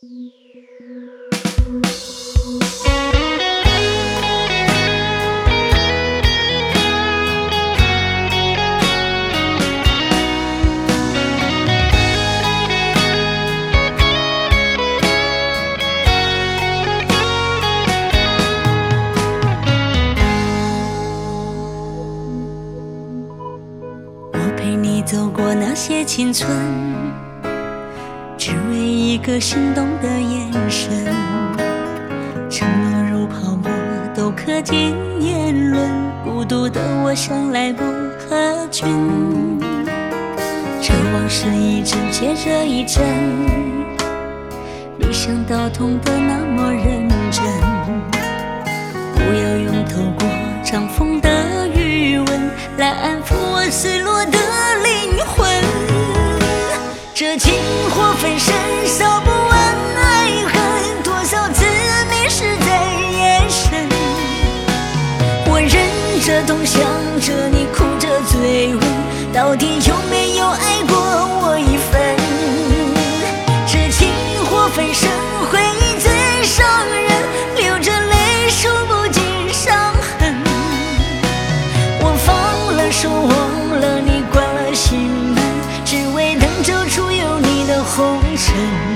我陪你走过那些青春，只为一个心动的眼神。承诺如泡沫，都刻进年轮。孤独的我向来不合群，这往事一阵接着一阵，没想到痛得那么认真。不要用透过长风的余温来安抚我碎落的灵魂。这情火焚身，烧不完爱恨，多少次迷失在眼神。我忍着痛，想着你，哭着追问，到底有没有爱过我一分？这情火焚身，回忆最伤人，流着泪数不尽伤痕。我放了手，忘了你，关了心门，只为等走出有你的红尘。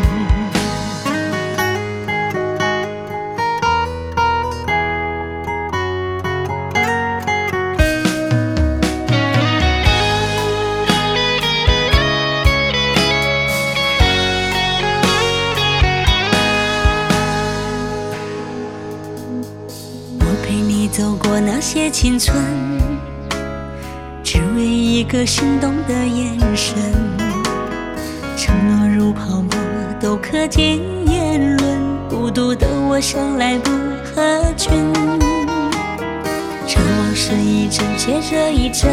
走过那些青春，只为一个心动的眼神。承诺如泡沫，都刻进年轮。孤独的我向来不合群，这往事一阵接着一阵，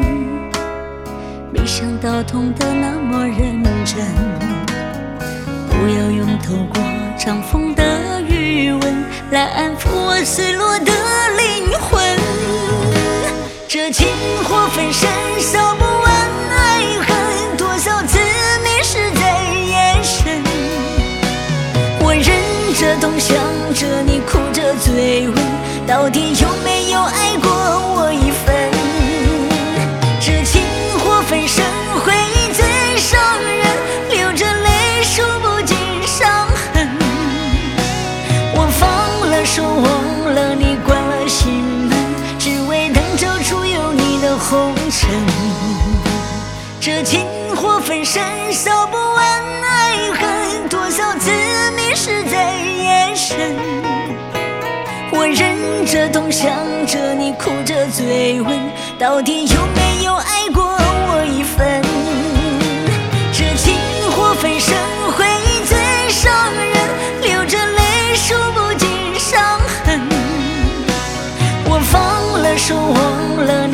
没想到痛得那么认真。不要用透过长风的余温来安抚我碎落的灵魂。这情火焚身，烧不完爱恨，多少次迷失在眼神。我忍着痛，想着你，哭着追问，到底有没有爱过我一分？这情火焚身，回忆最伤人，流着泪数不尽伤痕。我放了手，忘了你，关了心门，只为等走出有你的红尘。这情火焚身，烧不完爱恨，多少次迷失在眼神。我忍着痛，想着你，哭着追问，到底有没有爱过我一分？这情火焚身，回忆最伤人，流着泪数不尽伤痕。我放了手，忘了你，